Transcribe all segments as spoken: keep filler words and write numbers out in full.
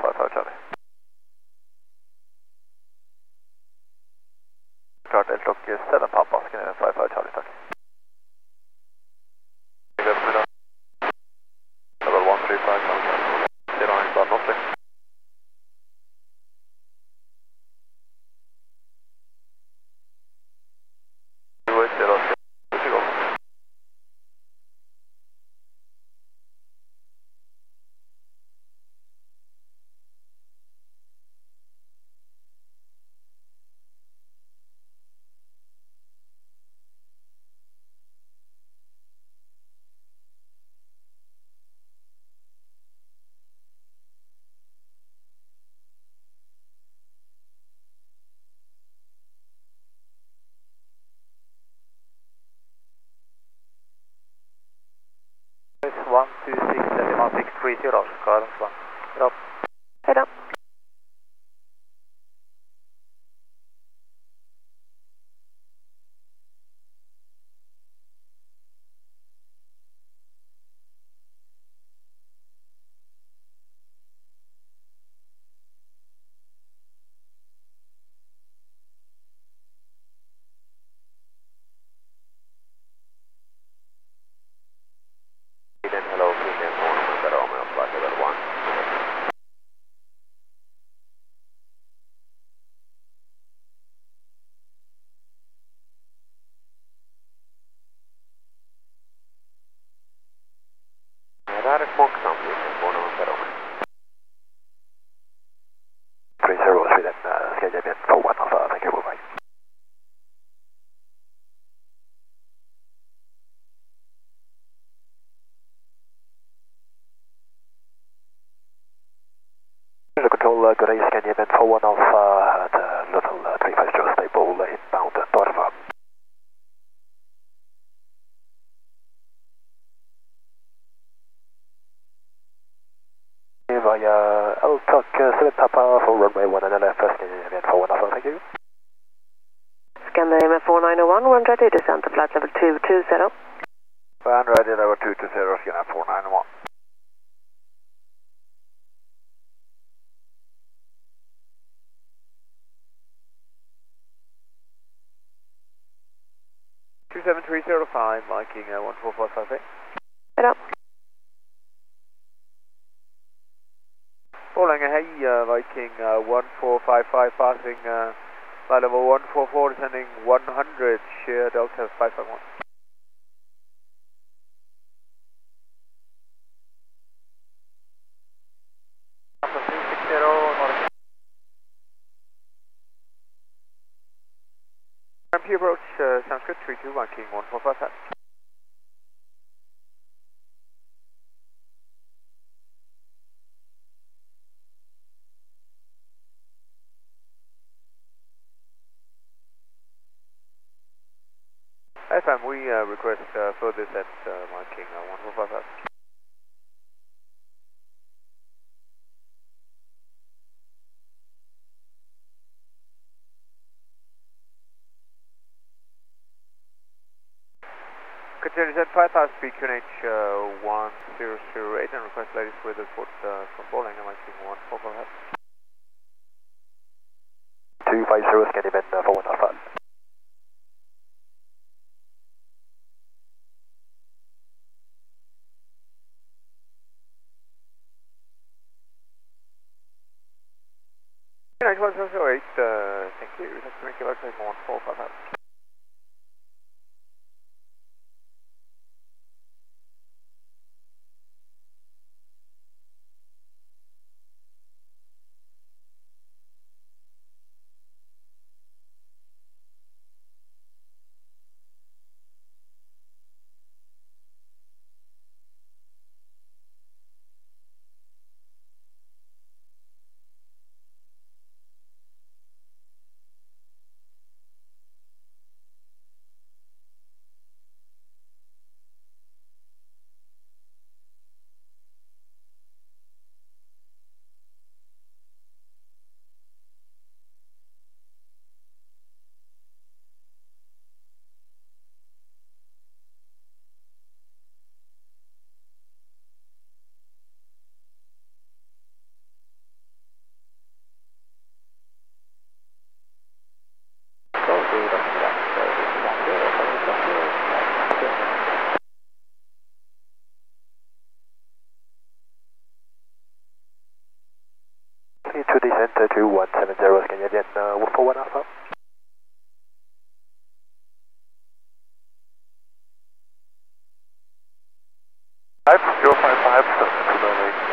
five five Charlie. Klart Eltok seven Papa, Scandinavian five five Charlie, tack. Level one three five Charlie. zero nine one North. one two six seven one six three zero, guidance one. Head up. Head up. Hello, Finland, November Romeo, flight level one. Det här är Smocktown, Finland, November Romeo. three zero, Sweden, ska jag ge två ett för thank you, bye. Control, uh, good east, can you bend for one alpha at uh, level uh, three five zero, stable uh, inbound uh, Torva. Via Eltok uh, seven Papa for runway one and L F, can you bend for one alpha, thank you. Scandinavian four nine one, one ready, descent to flight level two two zero. Van ready, level two two zero, Scandinavian four nine one. two seven three zero five, Viking uh, one four five five eight. Head up. Borlänge, hej, uh, Viking uh, one four five five, passing uh, flight level one four four, descending one hundred, shear Delta five five one. three six zero, M P approach, uh, sounds good, three two, Viking one four five five. F M, we uh, request uh, further descent, uh, Viking uh, one four five five. Continue descent five thousand speed Q N H uh, one zero zero eight and request ladies with the foot uh, from Borlänge, Viking one four five five. two five zero, Scandinavian uh, four one alpha. Q N H one zero zero eight, uh, thank you, that's to make you like one four five five. to descent uh, to one seven zero, Canadian uh, four one Alpha. five zero five five, seven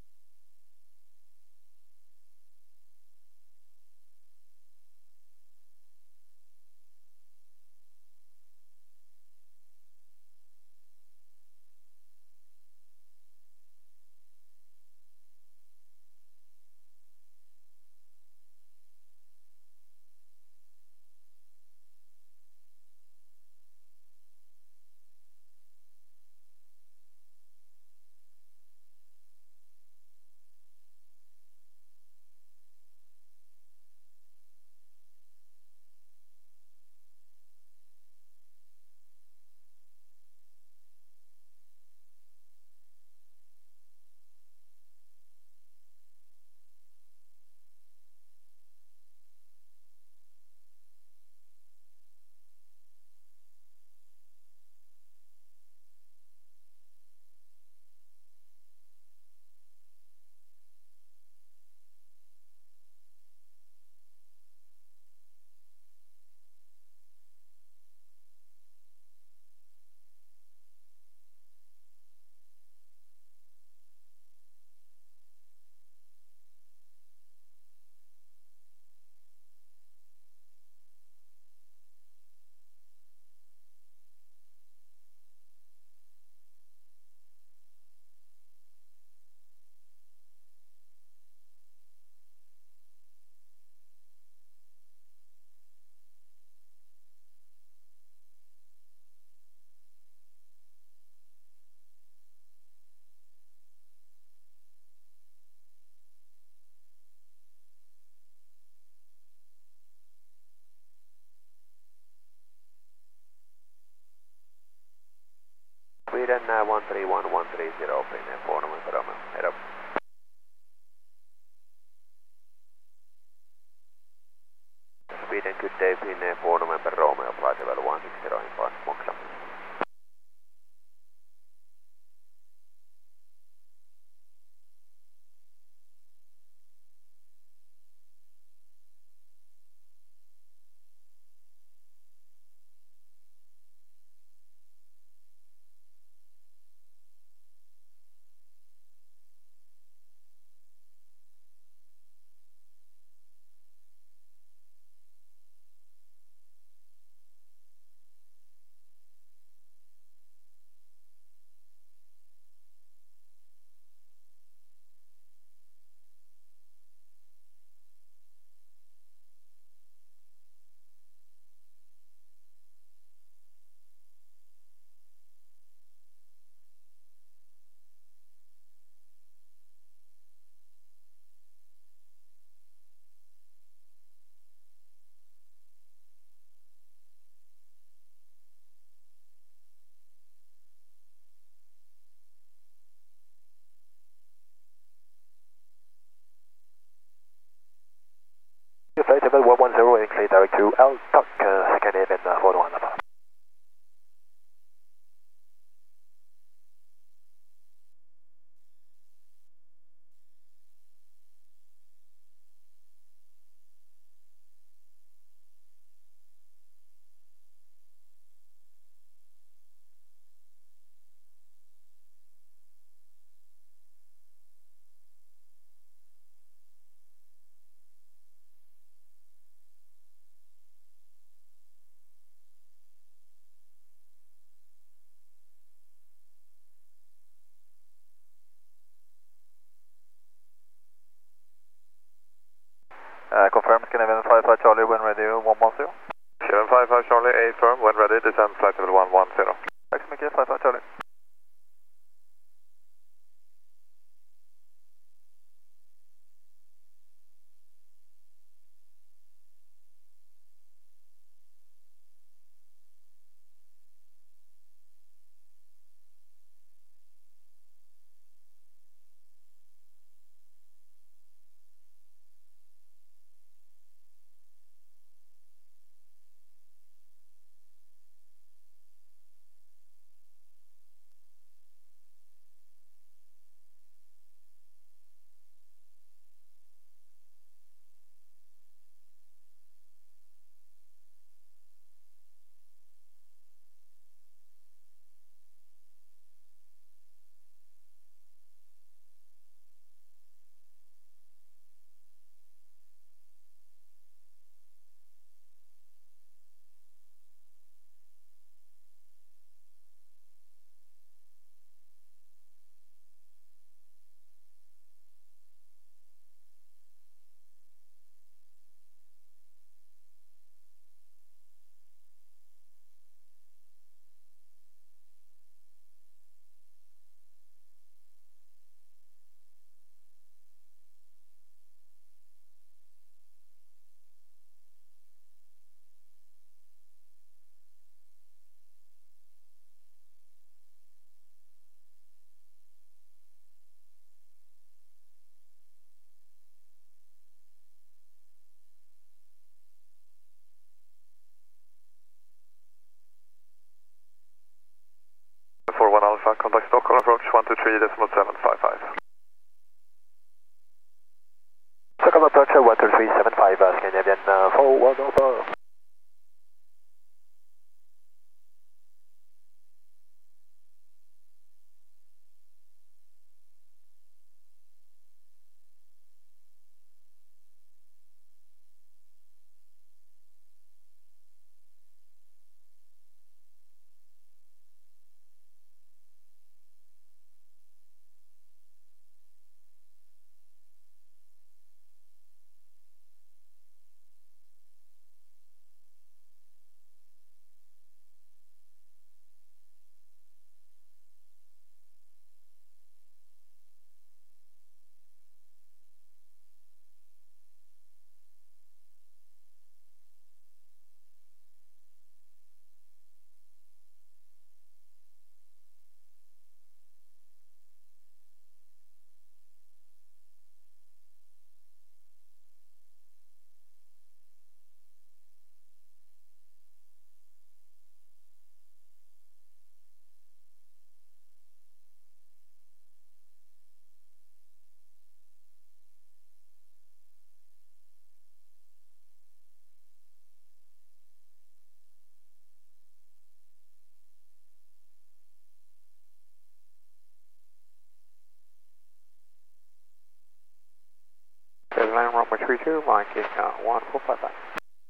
Sweden uh, one three one one three zero, Finnair four November Romeo, head up. Sweden, good day, Finnair four November Romeo, flight level one six zero in Port Moxam. Flight level one one zero and clear direct to L T O C, uh, Canadian uh, four one Alpha. Uh, confirm Scandinavian five five Charlie when ready one one zero. seven five five Charlie, A firm when ready, descend flight level one one zero. Tack så mycket, five five Charlie. Roger, one two three seven five, uh, Scandinavian uh, four one over. Airline runway three two, marking uh, one four five five.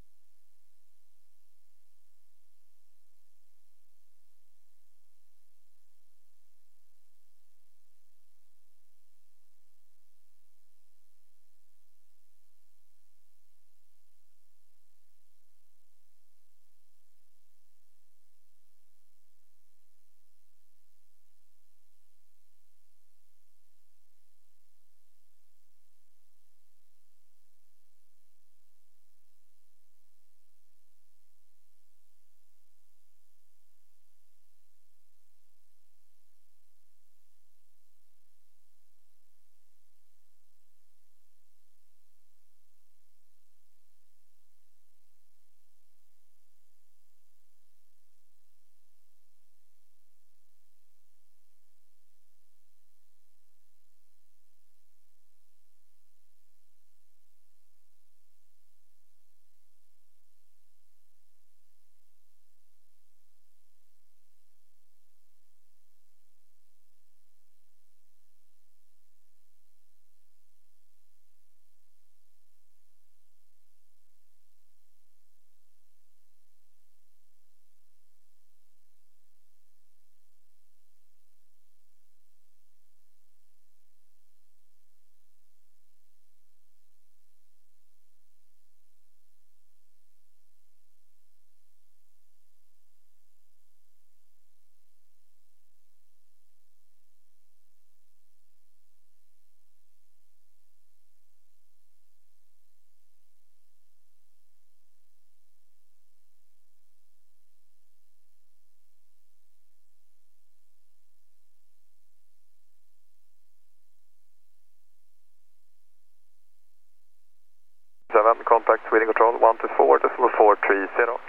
seven, contact Sweden Control, one two four, decimal four three zero.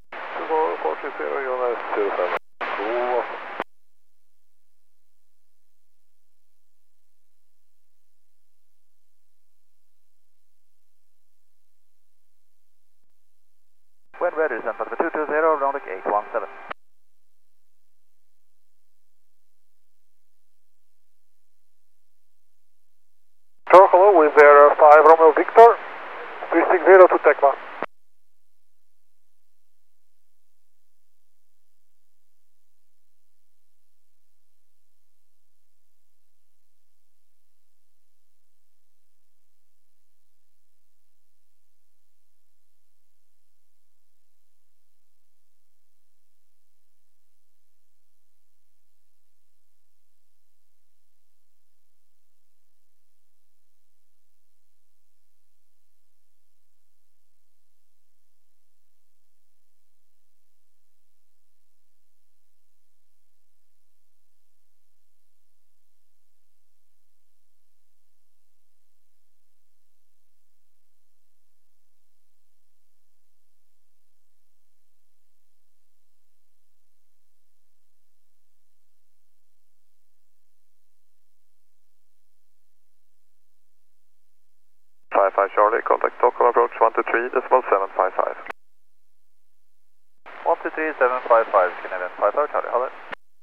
four four three zero, you're zero seven. Cool. When ready, Center two two zero, Nordic eight one seven. Hello, with Air five Romeo Victor, three six zero to Tecma. five Charlie, contact Stockholm approach one two three decimal seven five five. one two three seven five five, Scandinavian five five Charlie, hold it.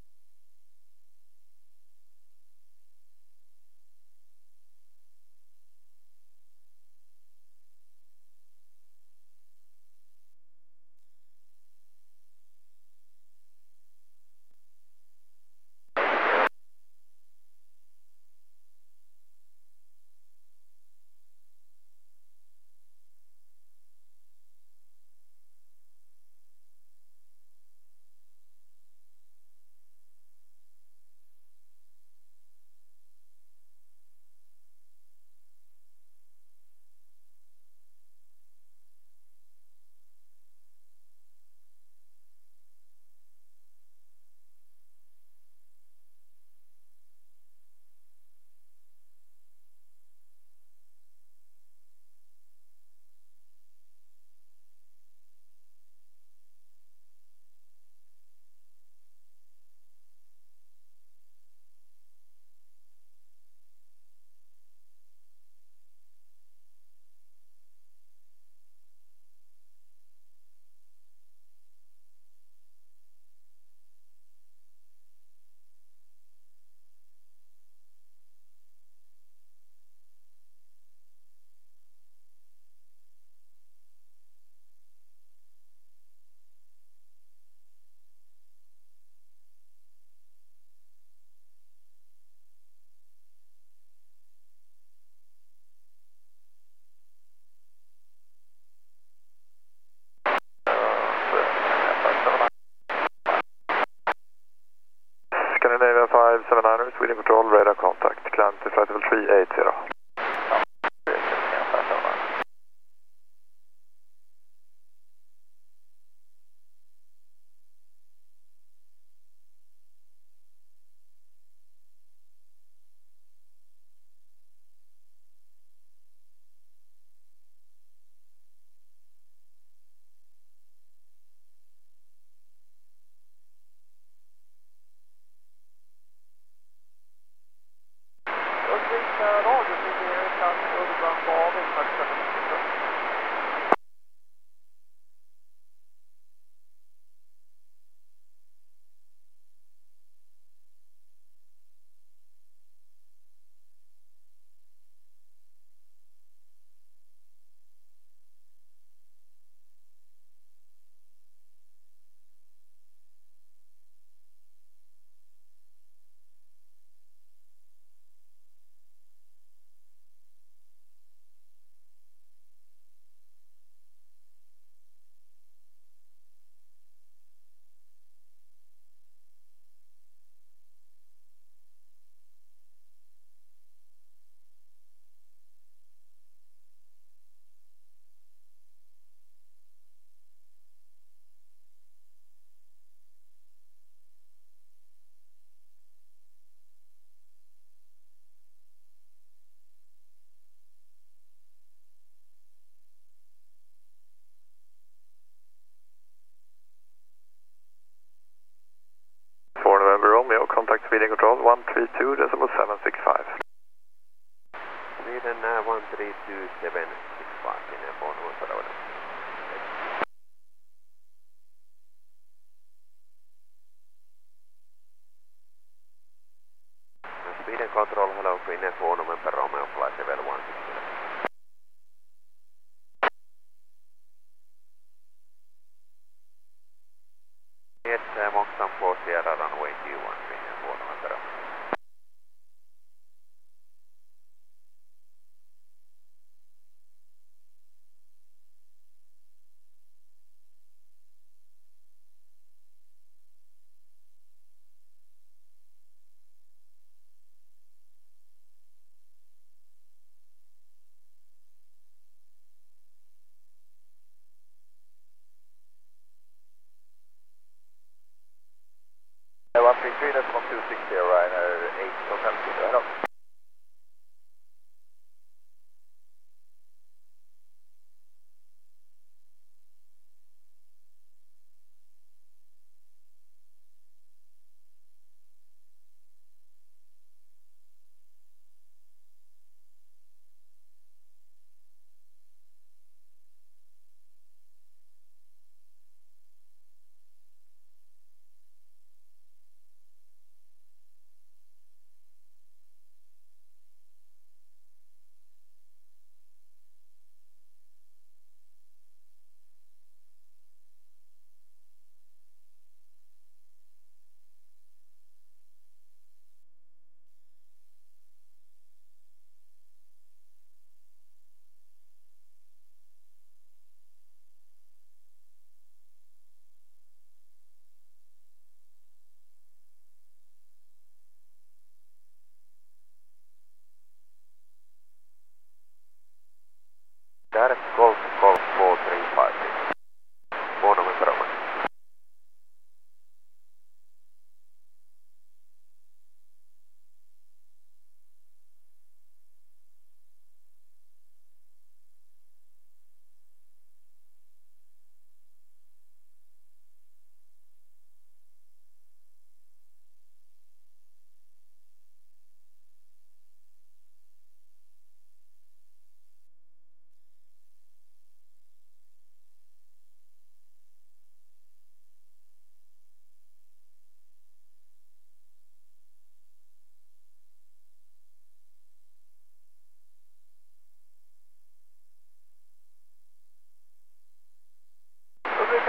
Scandinavia five seven niner, Sweden Control, radar contact, climb to flight level three eight zero. four November Romeo, contact Sweden Control one three two decimal seven six five. Sweden uh, one three two seven six five in uh, four November Romeo. Sweden Control, hello, Queen four November Romeo, flight level one six zero. Yes, uh, Moxon four Sierra runway two one, Queen four November Romeo. one three three decimal two six zero, Ryanair eight Hotel Kilo, hello.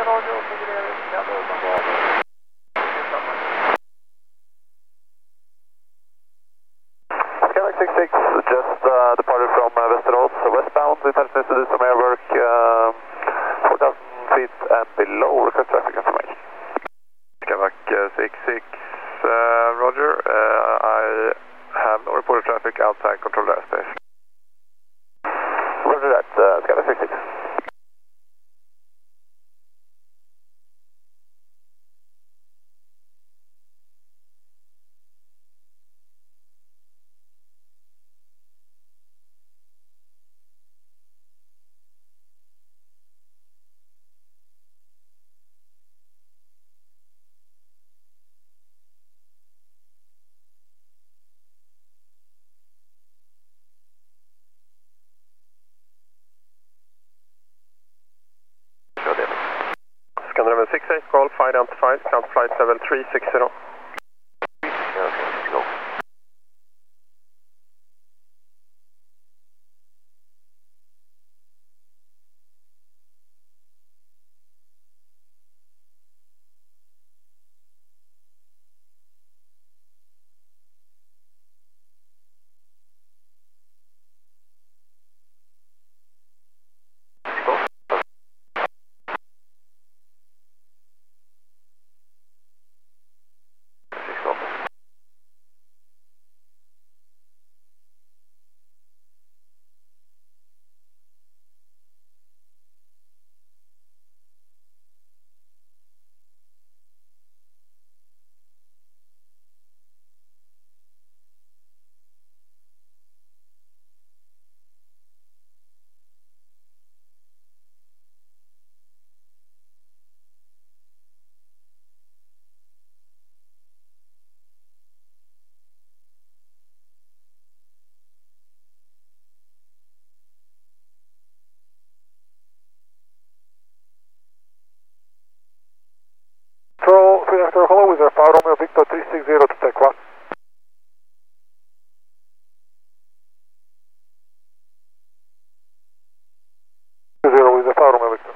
radio och lägger ner kalla undan banan. Skylark six six, just uh, departed from uh, Västerås, westbound. It has to do some air work, uh, four thousand feet and below. Request traffic information. Skylark uh, six six, uh, Roger. Uh, I have no reported traffic outside control airspace. Roger that, uh, Skylark six six. Scanner level six eight, call, identified, count flight level three six zero. Control, Victor Hollow with Alfa Romeo Victor three six zero to take one. Zero with Alfa Romeo Victor.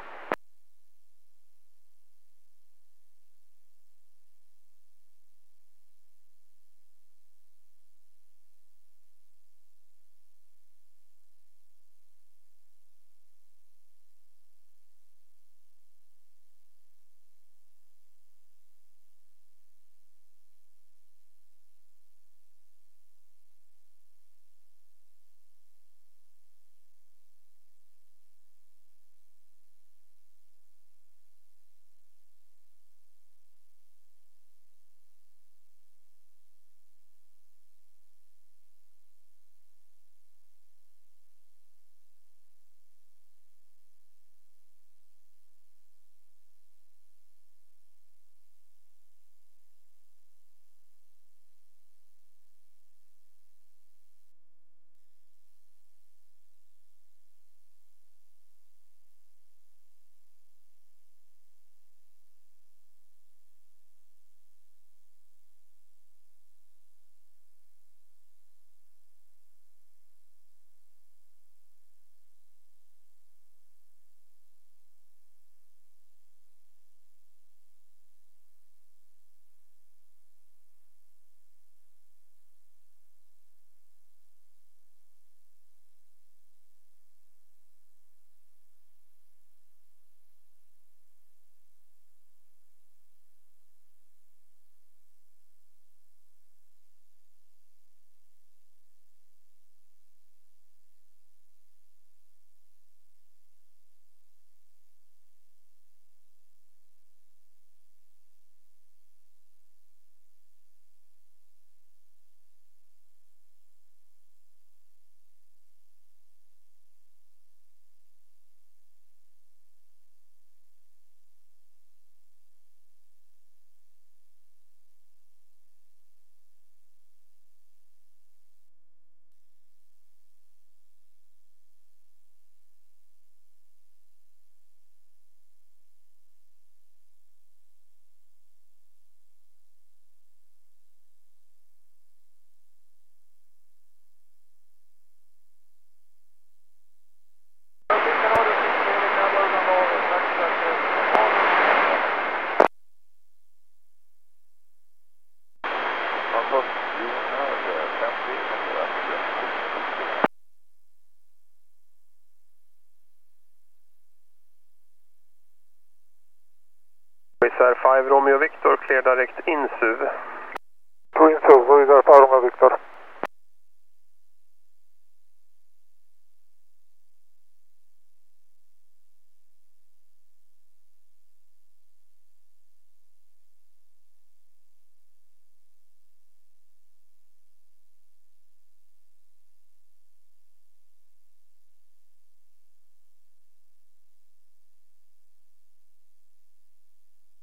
Wizz five Romeo Victor, clear direct in S U V. Twin S U V, Wizz five Romeo Victor.